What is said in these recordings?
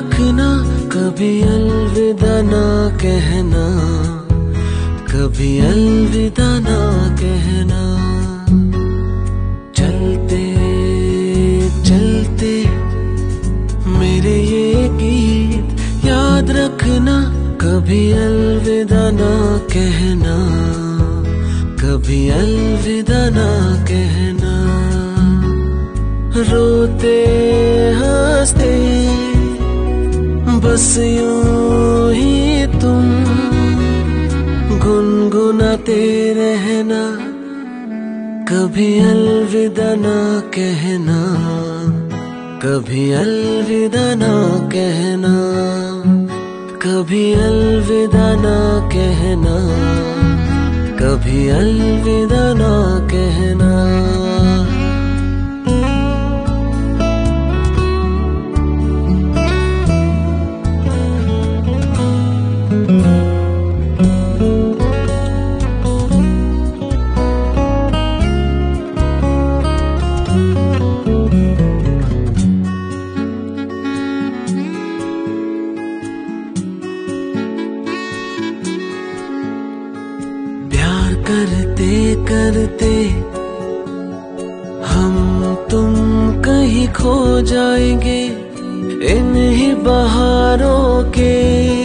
रखना, कभी अलविदा ना कहना, कभी अलविदा ना कहना। चलते चलते मेरे ये गीत याद रखना, कभी अलविदा ना कहना, कभी अलविदा ना कहना। रोते हंसते बस यूं ही तुम गुनगुनाते रहना, कभी अलविदा ना कहना, कभी अलविदा ना कहना, कभी अलविदा ना कहना, कभी अलविदा ना कहना। करते करते हम तुम कहीं खो जाएंगे, इन्हीं बहारों के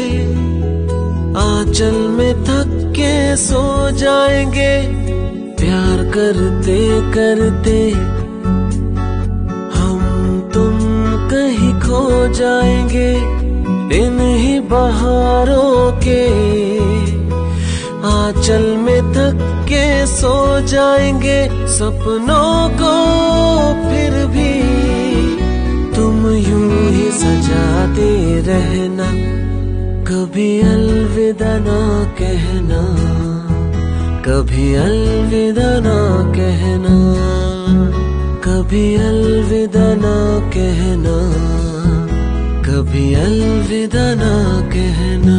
आंचल में थक के सो जाएंगे। प्यार करते करते हम तुम कहीं खो जाएंगे, इन्हीं बहारों के आंचल में थक के सो जाएंगे। सपनों को फिर भी तुम यूं ही सजाते रहना, कभी अलविदा ना कहना, कभी अलविदा ना कहना, कभी अलविदा ना कहना, कभी अलविदा ना कहना।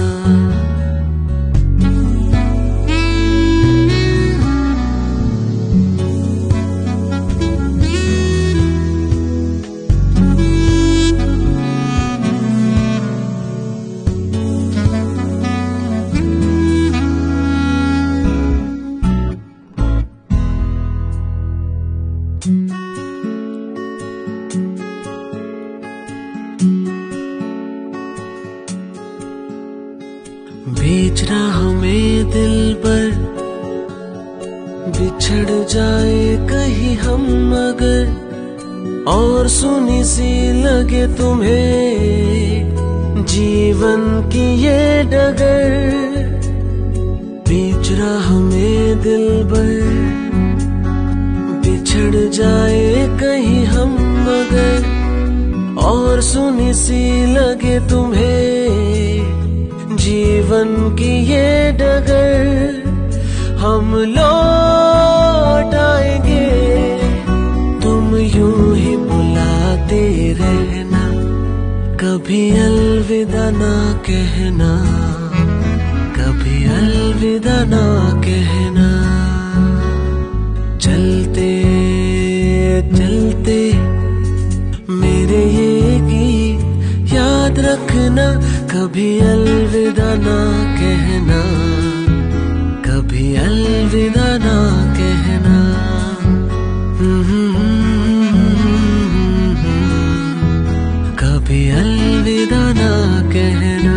बीच राह में दिलबर बिछड़ जाए कहीं हम अगर, और सुनी सी लगे तुम्हें जीवन की ये डगर। बीच राह में दिलबर बिछड़ जाए कहीं हम अगर, और सुनी सी लगे तुम्हें जीवन की ये डगर। हम लौट आएंगे, तुम यूं ही बुलाते रहना, कभी अलविदा ना कहना, कभी अलविदा ना कहना। चलते चलते मेरे ये गीत याद रखना, कभी अलविदा ना कहना, कभी अलविदा ना कहना। कभी अलविदा ना कहना।